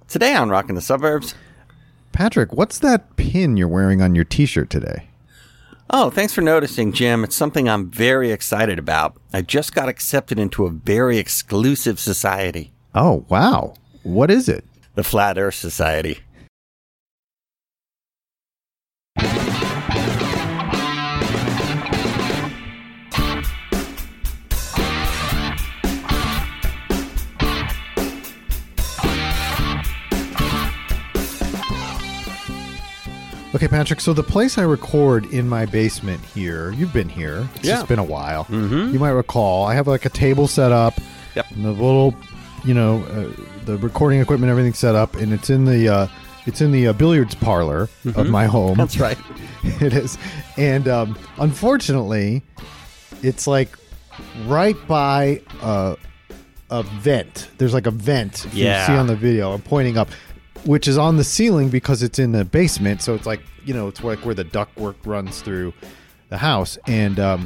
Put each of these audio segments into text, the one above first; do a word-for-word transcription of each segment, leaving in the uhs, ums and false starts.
Today on Rockin' the Suburbs. Patrick, what's that pin you're wearing on your T-shirt today? Oh, thanks for noticing, Jim. It's something I'm very excited about. I just got accepted into a very exclusive society. Oh, wow. What is it? The Flat Earth Society. Okay, Patrick, so the place I record in my basement here, you've been here. It's Yeah. just been a while. Mm-hmm. You might recall, I have like a table set up. Yep. And the little, you know, uh, the recording equipment, everything set up, and it's in the uh, it's in the uh, billiards parlor Mm-hmm. of my home. That's right. It is. And um, unfortunately, it's like right by a, a vent. There's like a vent, if Yeah. you see on the video. I'm pointing up, which is on the ceiling because it's in the basement. So it's like, you know, it's like where the ductwork runs through the house. And um,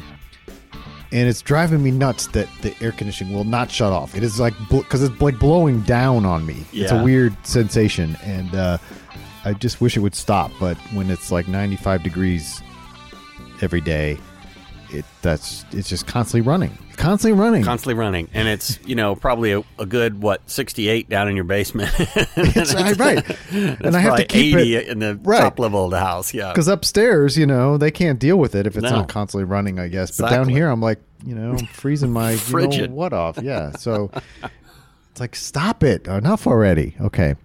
and it's driving me nuts that the air conditioning will not shut off. It is like, because it's like blowing down on me. It's a Yeah. weird sensation. And uh, I just wish it would stop. But when it's like ninety-five degrees every day, it that's it's just constantly running. Constantly running. Constantly running. And it's, you know, probably a, a good, what, sixty-eight down in your basement. It's right, right. And I have to keep eighty it in the right. top level of the house. Yeah. Because upstairs, you know, they can't deal with it if it's No. not constantly running, I guess. But down Exactly. here, I'm like, you know, I'm freezing my you know Frigid. what off. Yeah. So it's like, stop it. Enough already. Okay.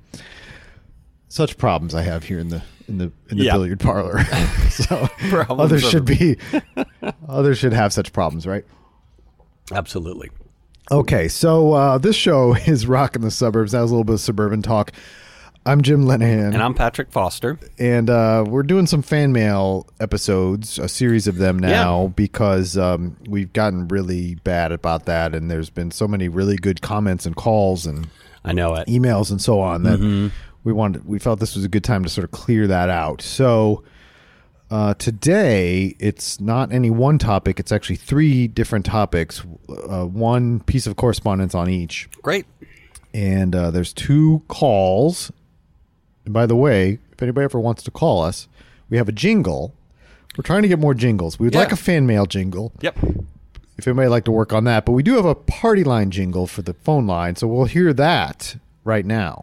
Such problems I have here in the in the in the Yeah. billiard parlor. So Problems others of- should be others should have such problems, right? Absolutely. Okay, so uh, this show is Rockin' the Suburbs. That was a little bit of suburban talk. I'm Jim Lenahan. And I'm Patrick Foster. And uh, we're doing some fan mail episodes, a series of them now, Yeah. because um, we've gotten really bad about that. And there's been so many really good comments and calls and I know it. emails and so on that Mm-hmm. we wanted. We felt this was a good time to sort of clear that out. So uh, today, it's not any one topic. It's actually three different topics, uh, one piece of correspondence on each. Great. And uh, there's two calls. And by the way, if anybody ever wants to call us, we have a jingle. We're trying to get more jingles. We would Yeah. like a fan mail jingle. Yep. If anybody would like to work on that. But we do have a party line jingle for the phone line. So we'll hear that right now.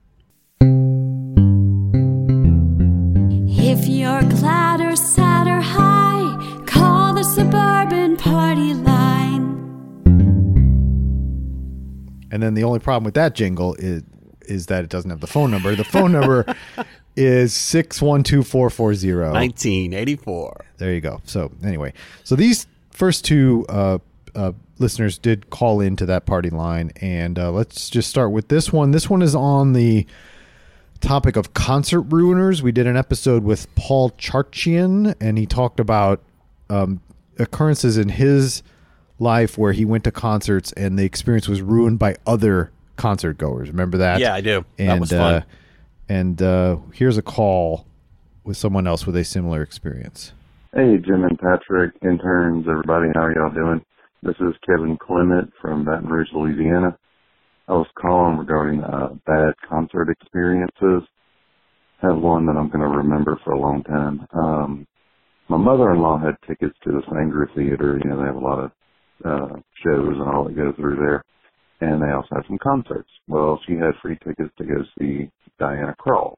If you're glad or sad or high, call the Suburban Party Line. And then the only problem with that jingle is is that it doesn't have the phone number. The phone number is six one two, four four zero. nineteen eighty-four. There you go. So anyway, so these first two uh, uh, listeners did call into that party line, and uh, let's just start with this one. This one is on the topic of concert ruiners. We did an episode with Paul Charchian, and he talked about um, occurrences in his life where he went to concerts and the experience was ruined by other concert goers. Remember that? Yeah, I do. And, That was fun. Uh, and uh, here's a call with someone else with a similar experience. Hey, Jim and Patrick, interns, everybody, how are y'all doing? This is Kevin Clement from Baton Rouge, Louisiana. I was calling regarding uh, bad concert experiences. I have one that I'm going to remember for a long time. Um, my mother-in-law had tickets to the Sanger Theater. You know, they have a lot of uh, shows and all that go through there. And they also have some concerts. Well, she had free tickets to go see Diana Krall.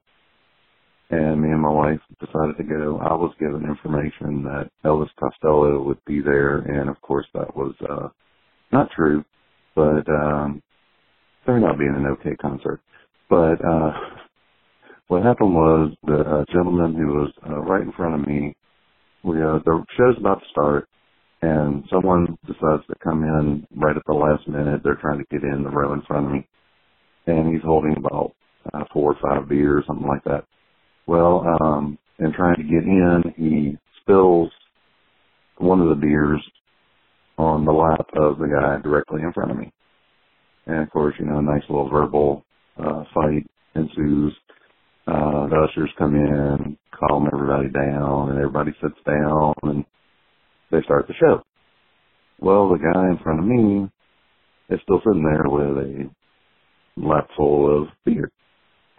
And me and my wife decided to go. I was given information that Elvis Costello would be there, and of course that was uh, not true, but um, turned out being an okay concert. But uh, what happened was the uh, gentleman who was uh, right in front of me, we uh, the show's about to start, and someone decides to come in right at the last minute. They're trying to get in the row in front of me, and he's holding about uh, four or five beers, something like that. Well, um, in trying to get in, he spills one of the beers on the lap of the guy directly in front of me. And, of course, you know, a nice little verbal uh, fight ensues. Uh, the ushers come in, calm everybody down, and everybody sits down, and they start the show. Well, the guy in front of me is still sitting there with a lap full of beer.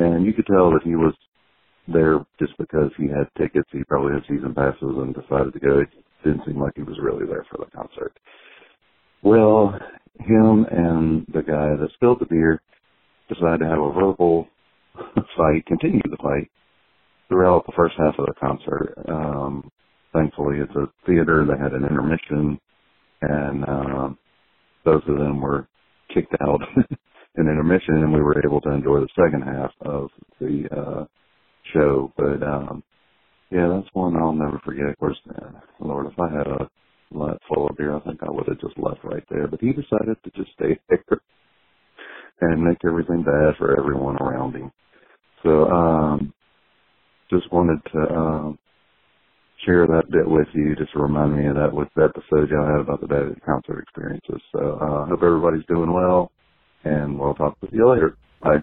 tell that he was there just because he had tickets. He probably had season passes and decided to go. It didn't seem like he was really there for the concert. Well, him and the guy that spilled the beer decided to have a verbal fight, continue the fight, throughout the first half of the concert. Um, thankfully, it's a theater. They had an intermission, and um, both of them were kicked out in intermission, and we were able to enjoy the second half of the uh, show. But, um, yeah, that's one I'll never forget. Of course, man, Lord, if I had a lot full of beer, I think I would have just left right there. But he decided to just stay there and make everything bad for everyone around him. So, um, just wanted to um, share that bit with you, just to remind me of that with the episode y'all had about the bad concert experiences. So, I uh, hope everybody's doing well, and we'll talk with you later. Bye.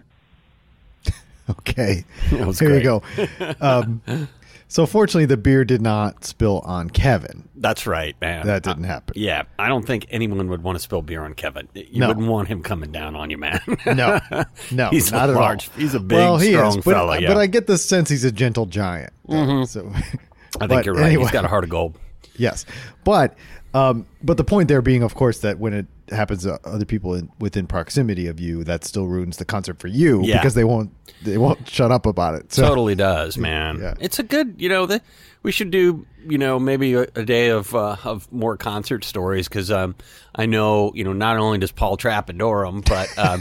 Okay. That was Here great. you go. Um, so fortunately, the beer did not spill on Kevin. That's right, man. That didn't happen. Yeah, I don't think anyone would want to spill beer on Kevin. You No. wouldn't want him coming down on you, man. No, no, he's not a at large, all. He's a big, well, he strong is, but, fella. Yeah, but I get the sense he's a gentle giant. Mhm. So, I think but you're right. anyway. He's got a heart of gold. Yes, but um, but the point there being, of course, that when it happens to other people in, within proximity of you, that still ruins the concert for you Yeah. because they won't they won't shut up about it. So, Totally does, man. Yeah. It's a good, you know, the, we should do, you know, maybe a, a day of uh, of more concert stories because um, I know, you know, not only does Paul Trapp adore them, but um,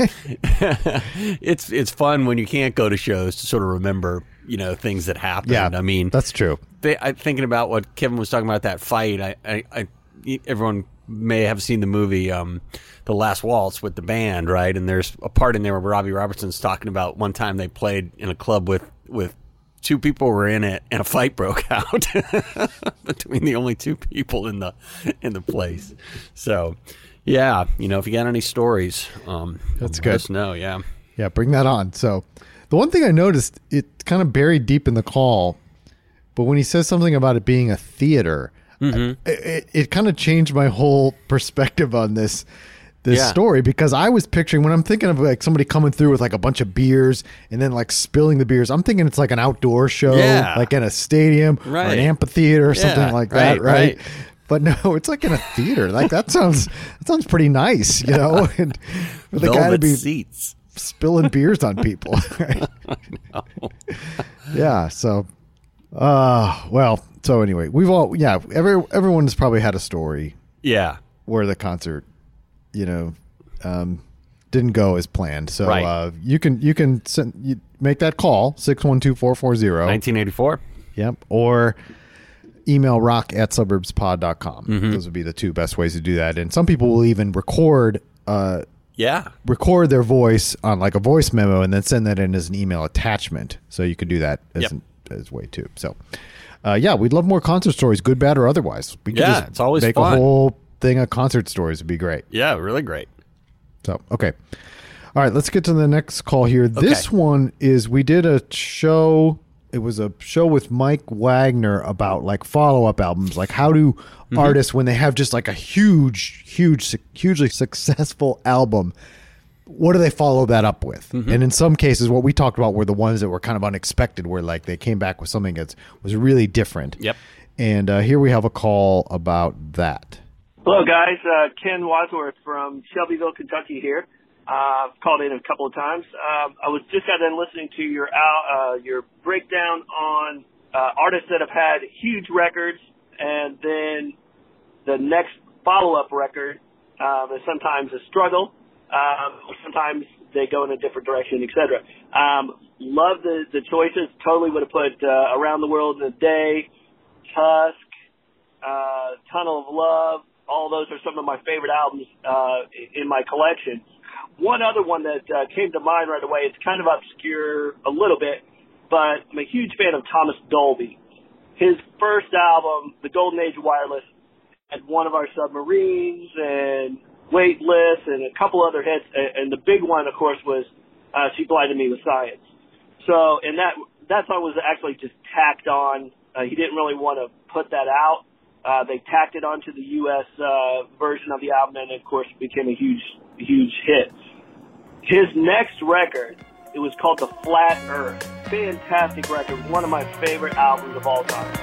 it's it's fun when you can't go to shows to sort of remember, you know, things that happened. Yeah, I mean, that's true. they, I, thinking about what Kevin was talking about, that fight, I, I, I everyone may have seen the movie um, The Last Waltz with the band, right? And there's a part in there where Robbie Robertson's talking about one time they played in a club with, with two people were in it and a fight broke out between the only two people in the in the place. So, yeah, you know, if you got any stories, um, That's let good. us know, yeah. Yeah, bring that on. So the one thing I noticed, it kind of buried deep in the call, but when he says something about it being a theater, Mm-hmm. I, it, it kind of changed my whole perspective on this this Yeah. story because I was picturing when I'm thinking of like somebody coming through with like a bunch of beers and then like spilling the beers, I'm thinking it's like an outdoor show, Yeah. like in a stadium or Right. an amphitheater or something Yeah, like that, right, right? right. But no, it's like in a theater. Like that sounds that sounds pretty nice, you know. And for the guy to Velvet be seats. spilling beers on people. Right? Yeah. So, uh, well, so anyway, we've all, yeah, every, everyone's probably had a story Yeah. where the concert, you know, um, didn't go as planned. So, Right. uh, you can, you can send, you make that call six one two, four four zero. nineteen eighty-four. Yep. Or email rock at suburbs pod dot com. Mm-hmm. Those would be the two best ways to do that. And some people will even record, uh, Yeah. record their voice on like a voice memo and then send that in as an email attachment. So you could do that as Yep. an, as way too. So, uh, yeah, we'd love more concert stories, good, bad, or otherwise. We could Yeah, just it's always make fun. a whole thing of concert stories. Would be great. Yeah, really great. So, okay. All right, let's get to the next call here. This one is we did a show. It was a show with Mike Wagner about like follow-up albums. Like how do Mm-hmm. artists, when they have just like a huge, huge, hugely successful album, what do they follow that up with? Mm-hmm. And in some cases, what we talked about were the ones that were kind of unexpected, where like they came back with something that was really different. Yep. And uh, here we have a call about that. Hello, guys. Uh, Ken Wadsworth from Shelbyville, Kentucky here. Uh, I've called in a couple of times. Um, I was just got done listening to your uh, your breakdown on uh, artists that have had huge records, and then the next follow-up record um, is sometimes a struggle, um, or sometimes they go in a different direction, et cetera. Um, love the, the choices. Totally would have put uh, Around the World in a Day, Tusk, uh, Tunnel of Love. All those are some of my favorite albums uh, in my collection. One other one that uh, came to mind right away, it's kind of obscure a little bit, but I'm a huge fan of Thomas Dolby. His first album, The Golden Age of Wireless, had One of Our Submarines and Weightless and a couple other hits. And the big one, of course, was uh, She Blinded Me with Science. So, and that that song was actually just tacked on. Uh, he didn't really want to put that out. Uh, they tacked it onto the U S uh, version of the album, and of course, it became a huge, huge hit. His next record, it was called The Flat Earth. fantastic record, one of my favorite albums of all time.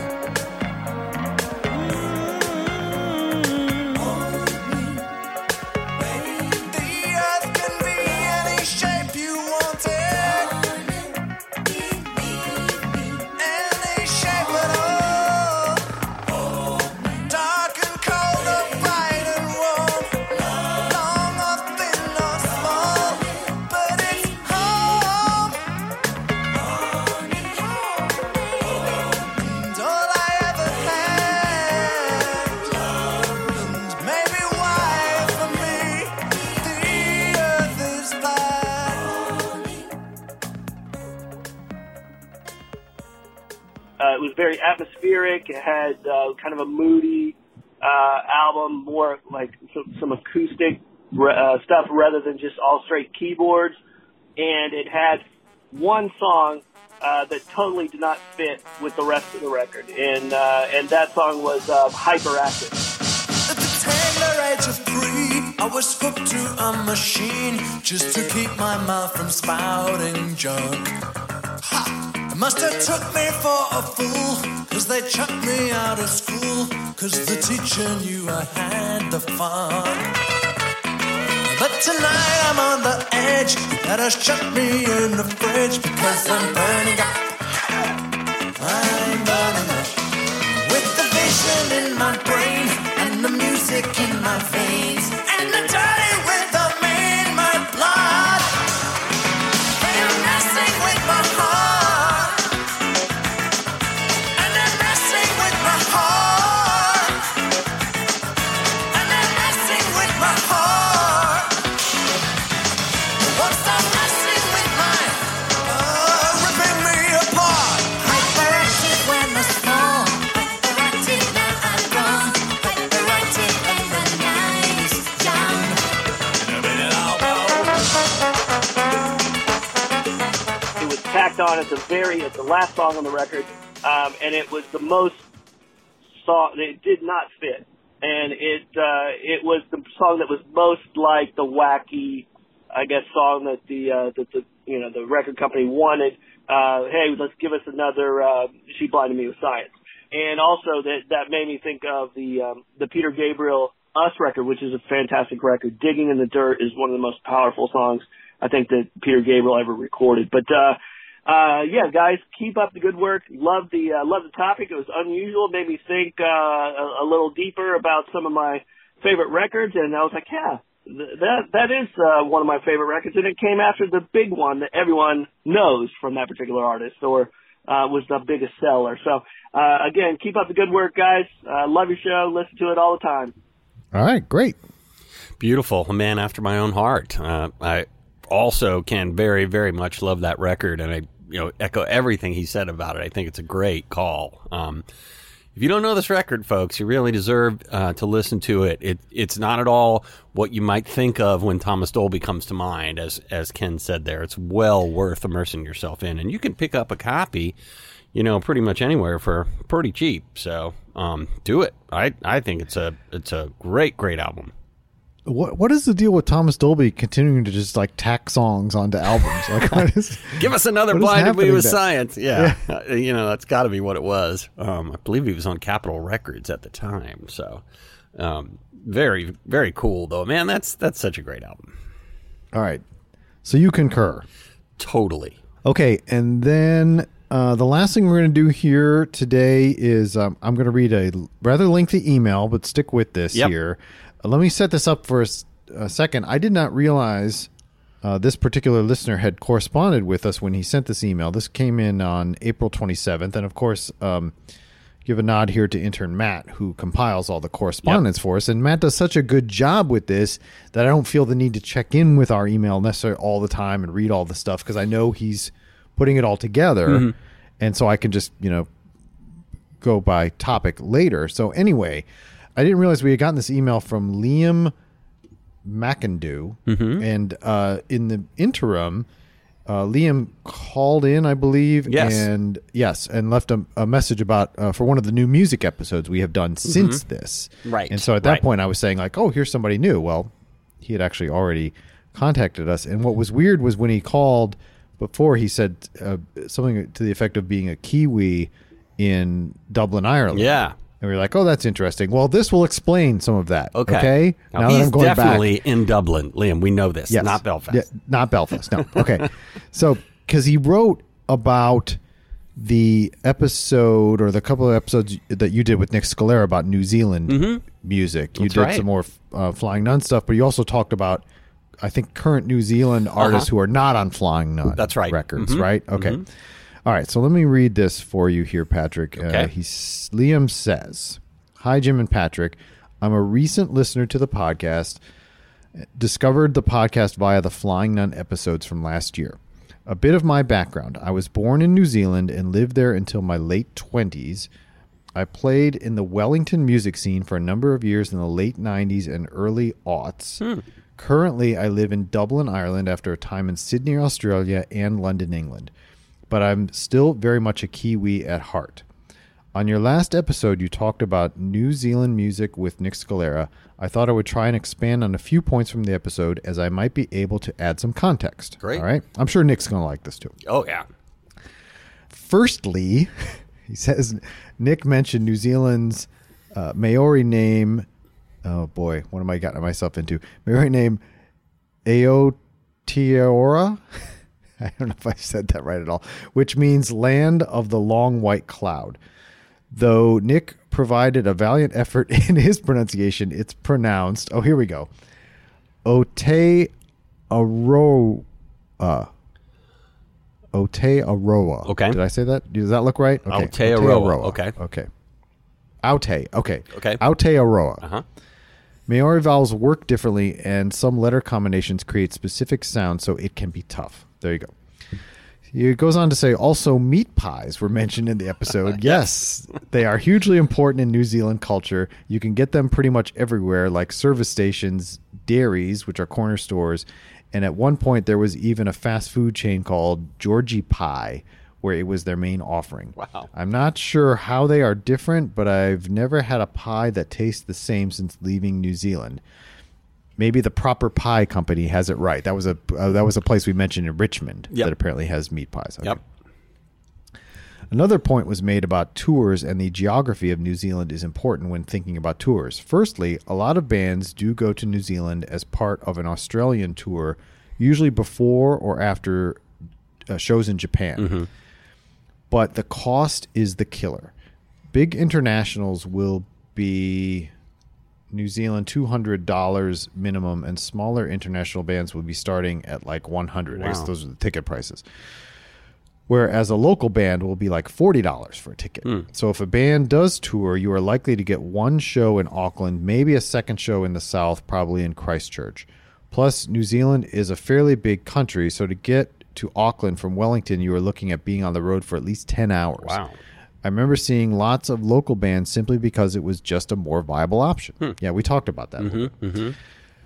Uh, it was very atmospheric. It had uh, kind of a moody uh, album, more like some, some acoustic uh, stuff rather than just all straight keyboards. And it had one song uh, that totally did not fit with the rest of the record, and uh, and that song was uh, Hyperactive. At the tender age of three, I was hooked to a machine just to keep my mouth from spouting junk. Ha! Must have took me for a fool, cause they chucked me out of school, cause the teacher knew I had the fun. But tonight I'm on the edge, gotta shut me in the fridge, because I'm burning up, I'm burning up. With the vision in my brain, and the music in my veins, and the dirty rhythm in my blood, they're messing with my heart. Tacked on at the very, at the last song on the record, um, and it was the most song, it did not fit, and it uh, it was the song that was most like the wacky, I guess, song that the uh, that the you know the record company wanted. Uh, hey, let's give us another uh, She Blinded Me with Science, and also that that made me think of the um, the Peter Gabriel Us record, which is a fantastic record. Digging in the Dirt is one of the most powerful songs I think that Peter Gabriel ever recorded, but. Uh, Uh, yeah, guys, keep up the good work. Love the, uh, love the topic. It was unusual. Made me think, uh, a, a little deeper about some of my favorite records. And I was like, yeah, th- that, that is, uh, one of my favorite records. And it came after the big one that everyone knows from that particular artist, or, uh, was the biggest seller. So, uh, again, keep up the good work, guys. Uh, love your show. Listen to it all the time. All right, great. Beautiful. A man after my own heart. Uh, I also can very, very much love that record, and I, you know, echo everything he said about it. I think it's a great call. Um, if you don't know this record, folks, you really deserve uh, to listen to it. It. It's not at all what you might think of when Thomas Dolby comes to mind, as as Ken said there. It's well worth immersing yourself in, and you can pick up a copy, you know, pretty much anywhere for pretty cheap. So um, do it. I I think it's a it's a great great album. What what is the deal with Thomas Dolby continuing to just like tack songs onto albums? Like, what is, give us another what is Blinded Me with there? Science. Yeah, yeah. Uh, you know, that's got to be what it was. Um, I believe he was on Capitol Records at the time. So, um, very very cool though, man. That's that's such a great album. All right, so you concur? Totally. Okay, and then uh, the last thing we're going to do here today is um, I'm going to read a rather lengthy email, but stick with this Yep. here. Let me set this up for a, a second. I did not realize uh, this particular listener had corresponded with us when he sent this email. This came in on April twenty-seventh. And, of course, um, give a nod here to intern Matt, who compiles all the correspondence yep. for us. And Matt does such a good job with this that I don't feel the need to check in with our email necessarily all the time and read all the stuff, because I know he's putting it all together. Mm-hmm. And so I can just, you know, go by topic later. So anyway, I didn't realize we had gotten this email from Liam McIndoe, mm-hmm. and uh, in the interim, uh, Liam called in, I believe, yes. and yes, and left a, a message about uh, for one of the new music episodes we have done mm-hmm. since this. Right. And so at that right. point, I was saying like, "Oh, here's somebody new." Well, he had actually already contacted us, and what was weird was when he called before he said uh, something to the effect of being a Kiwi in Dublin, Ireland. Yeah. And we were like, oh, that's interesting. Well, this will explain some of that. Okay. Okay. Now, now he's that I'm going definitely back, in Dublin, Liam. We know this. Yes. Not Belfast. Yeah, not Belfast. No. Okay. So, because he wrote about the episode or the couple of episodes that you did with Nick Scalera about New Zealand Mm-hmm. music. You That's did right. some more uh, Flying Nun stuff, but you also talked about, I think, current New Zealand artists who are not on Flying Nun That's right. records, Mhm. right? Okay. All right. So let me read this for you here, Patrick. Okay. Uh, he's, Liam says, "Hi, Jim and Patrick. I'm a recent listener to the podcast. Discovered the podcast via the Flying Nun episodes from last year. A bit of my background. I was born in New Zealand and lived there until my late twenties. I played in the Wellington music scene for a number of years in the late nineties and early aughts. Currently, I live in Dublin, Ireland after a time in Sydney, Australia and London, England. But I'm still very much a Kiwi at heart. On your last episode, you talked about New Zealand music with Nick Scalera. I thought I would try and expand on a few points from the episode as I might be able to add some context. Great. All right. I'm sure Nick's going to like this too. Oh, yeah. Firstly, he says Nick mentioned New Zealand's uh, Maori name. Oh boy, what am I getting myself into? Maori name Aotearoa. I don't know if I said that right at all, which means land of the long white cloud. Though Nick provided a valiant effort in his pronunciation, it's pronounced, oh, here we go, Aotearoa. Aotearoa. Okay. Did I say that? Does that look right? Okay. Aotearoa. Okay. Okay. Aute. Okay. Okay. Aotearoa. Uh-huh. Maori vowels work differently, and some letter combinations create specific sounds, so it can be tough. There you go. It goes on to say, also, meat pies were mentioned in the episode. Yes, they are hugely important in New Zealand culture. You can get them pretty much everywhere, like service stations, dairies, which are corner stores, and at one point there was even a fast food chain called Georgie Pie, where it was their main offering. Wow. I'm not sure how they are different, but I've never had a pie that tastes the same since leaving New Zealand. Maybe the Proper Pie Company has it right. That was a uh, that was a place we mentioned in Richmond Yep. that apparently has meat pies. Okay. Yep. Another point was made about tours, and the geography of New Zealand is important when thinking about tours. Firstly, a lot of bands do go to New Zealand as part of an Australian tour, usually before or after uh, shows in Japan. Mm-hmm. But the cost is the killer. Big internationals will be New Zealand two hundred dollars minimum, and smaller international bands will be starting at like one hundred dollars. I guess Wow. those are the ticket prices. Whereas a local band will be like forty dollars for a ticket. So if a band does tour, you are likely to get one show in Auckland, maybe a second show in the South, probably in Christchurch. Plus, New Zealand is a fairly big country, so to get to Auckland from Wellington, you are looking at being on the road for at least ten hours. Wow. I remember seeing lots of local bands simply because it was just a more viable option. Yeah, we talked about that. a little bit.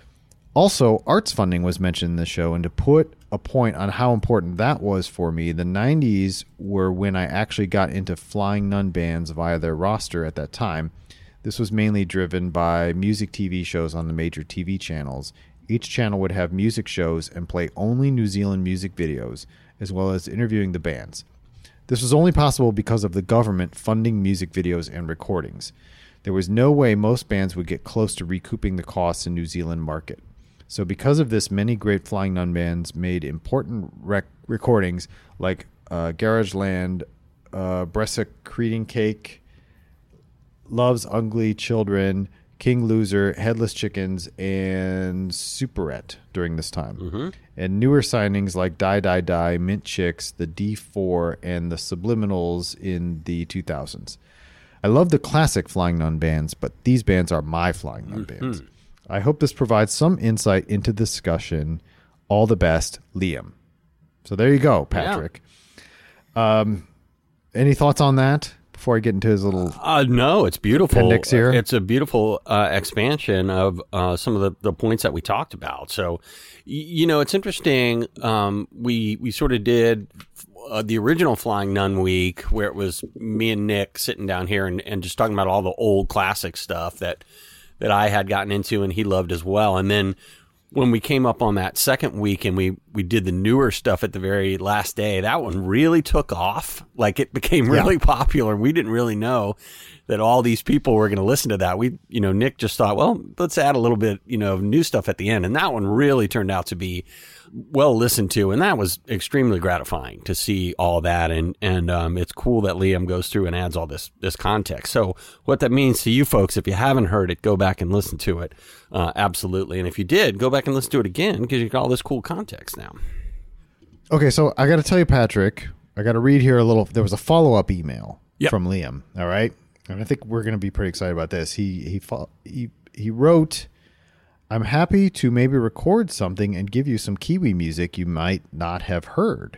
Also, arts funding was mentioned in the show, and to put a point on how important that was for me, the nineties were when I actually got into Flying Nun bands via their roster at that time. This was mainly driven by music T V shows on the major T V channels. Each channel would have music shows and play only New Zealand music videos, as well as interviewing the bands. This was only possible because of the government funding music videos and recordings. There was no way most bands would get close to recouping the costs in New Zealand market. So because of this, many great Flying Nun bands made important rec- recordings like uh, Garage Land, uh, Bressa Creeding Cake, Love's Ugly Children, King Loser, Headless Chickens, and Superette during this time. Mm-hmm. And newer signings like Die Die Die, Mint Chicks, the D four, and the Subliminals in the two thousands. I love the classic Flying Nun bands, but these bands are my Flying Nun Mm-hmm. bands. I hope this provides some insight into the discussion. All the best, Liam. So there you go, Patrick. Um, any thoughts on that before I get into his little... Uh, no, it's beautiful. Appendix here. It's a beautiful uh, expansion of uh, some of the, the points that we talked about. So, y- you know, it's interesting. Um, we we sort of did uh, the original Flying Nun week where it was me and Nick sitting down here and, and just talking about all the old classic stuff that that I had gotten into and he loved as well. And then when we came up on that second week and we, we did the newer stuff at the very last day, that one really took off. Like it became really yeah. popular. We didn't really know that all these people were going to listen to that. We, you know, Nick just thought, well, let's add a little bit, you know, of new stuff at the end. And that one really turned out to be well listened to. And that was extremely gratifying to see all that. And, and, um, it's cool that Liam goes through and adds all this, this context. So what that means to you folks, if you haven't heard it, go back and listen to it. Uh, absolutely. And if you did, go back and listen to it again because you got all this cool context now. Okay. So I got to tell you, Patrick, I got to read here a little, there was a follow-up email yep. from Liam. All right. And I think we're going to be pretty excited about this. He, he, he, he wrote, I'm happy to maybe record something and give you some Kiwi music you might not have heard.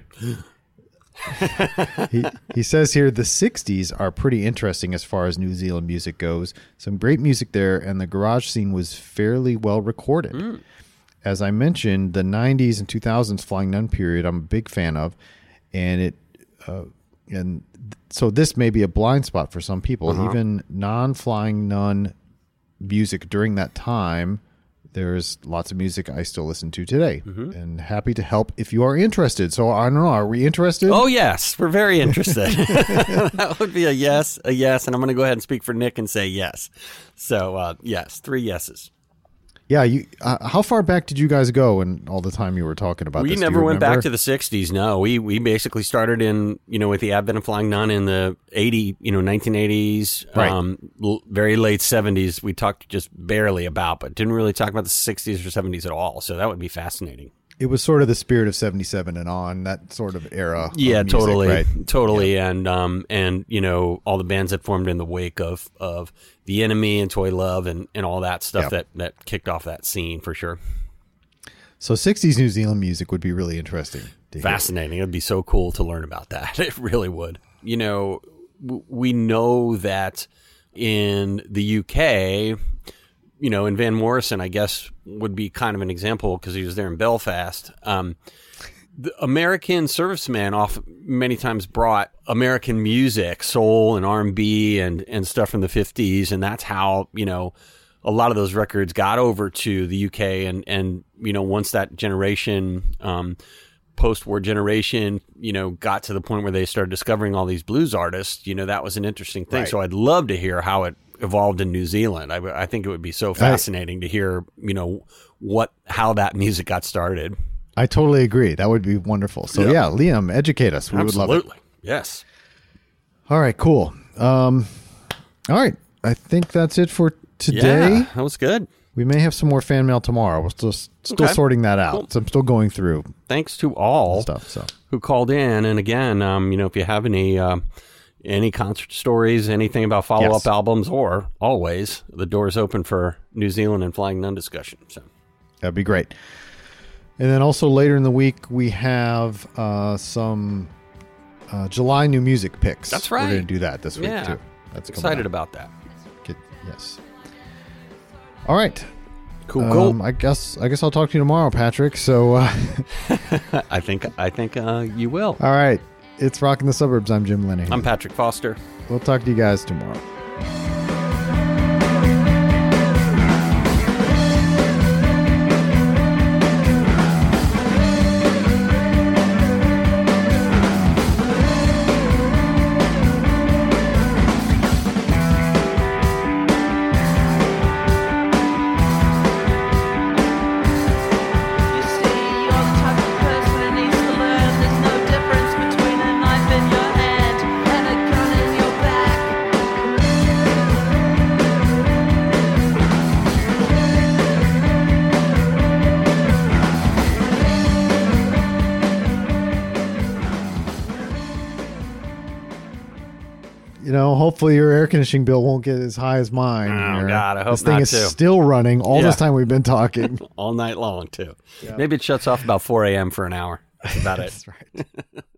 he, he says here, the sixties are pretty interesting as far as New Zealand music goes. Some great music there, and the garage scene was fairly well recorded. Mm. As I mentioned, the nineties and two thousands Flying Nun period I'm a big fan of, and it uh, and so this may be a blind spot for some people. Uh-huh. Even non-Flying Nun music during that time, there's lots of music I still listen to today, mm-hmm. and happy to help if you are interested. So I don't know, are we interested? Oh yes, we're very interested. That would be a yes, a yes, and I'm going to go ahead and speak for Nick and say yes. So uh, yes, three yeses. Yeah, you. Uh, how far back did you guys go in all the time you were talking about we this? We never went back to the sixties. No, we we basically started in, you know, with the advent of Flying Nun in the eighty, you know, nineteen eighties, right. um, l- very late seventies. We talked just barely about, but didn't really talk about the sixties or seventies at all. So that would be fascinating. It was sort of the spirit of seventy-seven and on, that sort of era. Yeah, of music, totally, right? totally, yeah. and um, and you know, all the bands that formed in the wake of of The Enemy and Toy Love and, and all that stuff yeah. that that kicked off that scene for sure. So sixties New Zealand music would be really interesting. Fascinating. It'd be so cool to learn about that. It really would. You know, w- we know that in the U K, you know, and Van Morrison, I guess, would be kind of an example because he was there in Belfast. Um, the American servicemen often many times brought American music, soul and R and B and, and stuff from the fifties. And that's how, you know, a lot of those records got over to the U K. And, and you know, once that generation, um, post-war generation, you know, got to the point where they started discovering all these blues artists, you know, that was an interesting thing. Right. So I'd love to hear how it evolved in New Zealand. I, I think it would be so fascinating I, to hear, you know, what, how that music got started. I totally agree. That would be wonderful. So yep. yeah, Liam, educate us. We Absolutely. would love it. Yes. All right, cool. Um, all right. I think that's it for today. Yeah, that was good. We may have some more fan mail tomorrow. We're still still okay. sorting that out. Cool. So I'm still going through. Thanks to all stuff, so. who called in. And again, um, you know, if you have any uh, any concert stories, anything about follow-up yes. albums, or always, the door is open for New Zealand and Flying Nun discussion. So that'd be great. And then also later in the week, we have uh, some uh, July new music picks. That's right. We're going to do that this week, yeah. too. That's excited about that. Get, yes. All right. Cool, cool. Um, I guess I guess I'll talk to you tomorrow, Patrick. So uh, I think I think uh, you will. All right. It's Rockin' the Suburbs. I'm Jim Lenny. I'm Patrick Foster. We'll talk to you guys tomorrow. You know, hopefully your air conditioning bill won't get as high as mine. Oh, here. God, I hope this thing not is too. Still running all yeah. this time we've been talking. All night long, too. Yeah. Maybe it shuts off about four a.m. for an hour. That's about it. That's right.